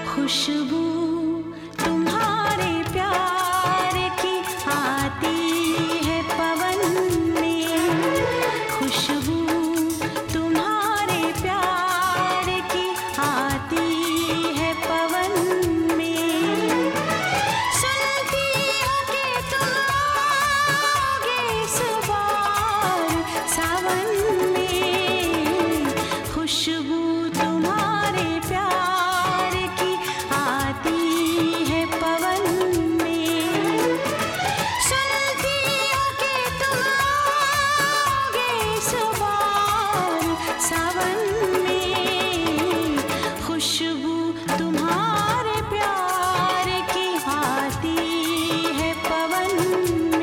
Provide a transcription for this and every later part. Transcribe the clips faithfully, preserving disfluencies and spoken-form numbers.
खुशबू तुम्हारे प्यार की आती है पवन में, खुशबू तुम्हारे प्यार की आती है पवन में। सुनती हूँ कि तुम आओगे इस बार सावन में, खुशबू तुम्हारे प्यार की आती है पवन में। सुनती हूँ कि तुम आओगे इस बार सावन में, खुशबू तुम्हारे प्यार की आती है पवन में।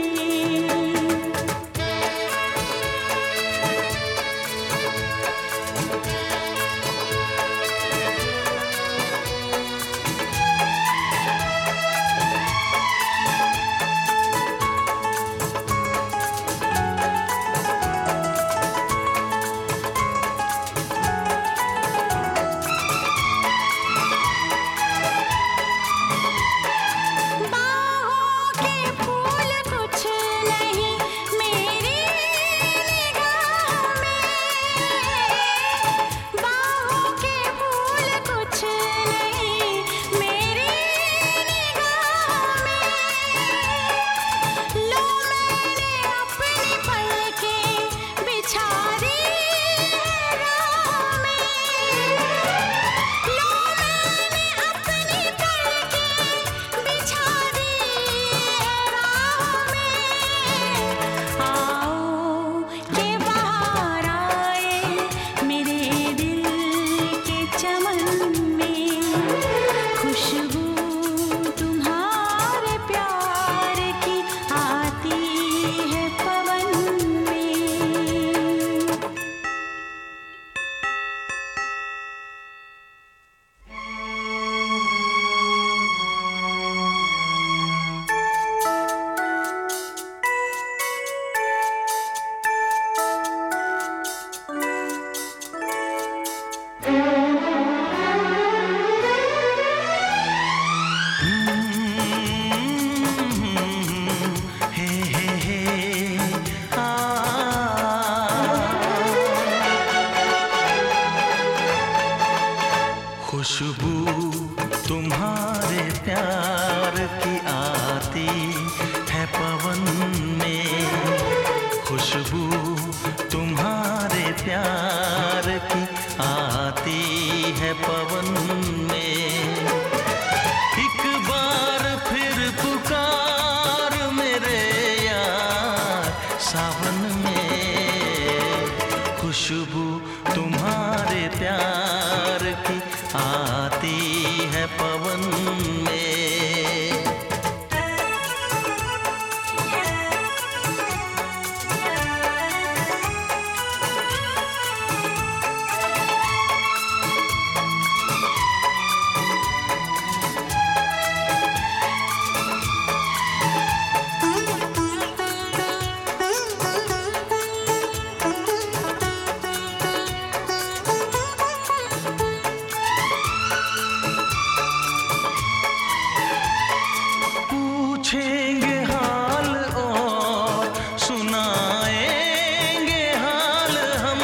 बाहों के फूल कुछ नहीं मेरी निगाह में, बाहों के फूल कुछ नहीं मेरी निगाह में। लो मैंने अपनी पलकें बिछा दी है राह में, लो मैंने अपनी पलकें बिछा दी है राह में। आओ के बाहर आए मेरे दिल के चमन में, खुशबू तुम्हारे प्यार की आती है पवन में। हे हे हे आ खुशबू तुम्हारे प्यार की आती है पवन में, खुशबू तुम्हारे प्यार की आती है पवन में। एक बार फिर पुकार मेरे यार सावन में, खुशबू तुम्हारे प्यार की आती है पवन में। पूछेंगे हाल और सुनाएंगे हाल हम,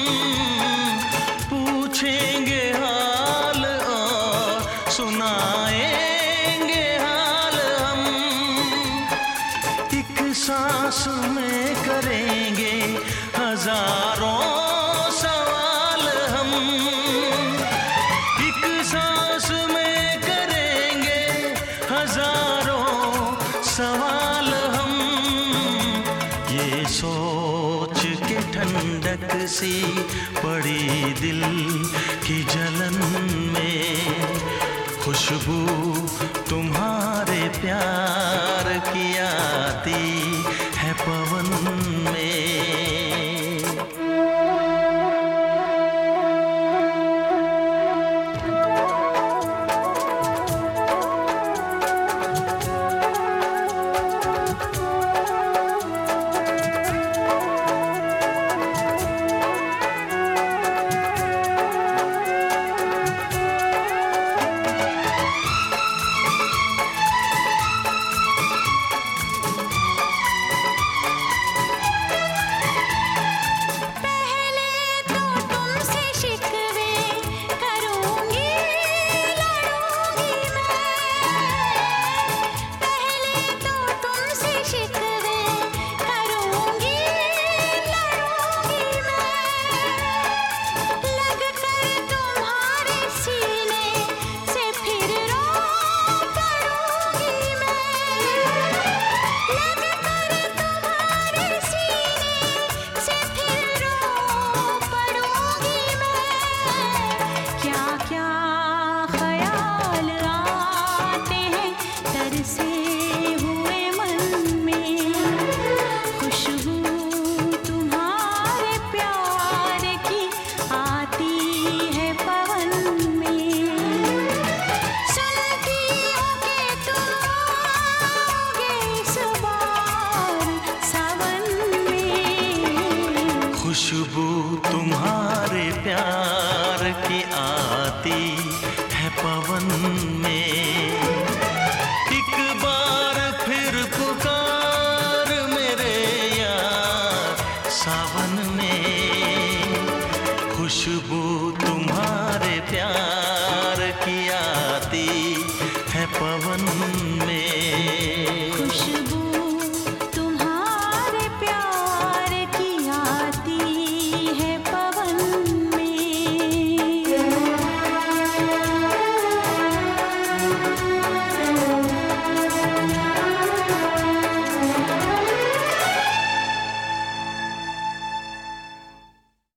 पूछेंगे हाल और सुनाएंगे हाल हम। एक सांस में करेंगे हजारों सवाल हम, एक सांस में करेंगे हजारों सवाल हम। ये सोच के ठंडक सी पड़ी दिल की जलन में, खुशबू तुम्हारे प्यार की आती है पवन में। में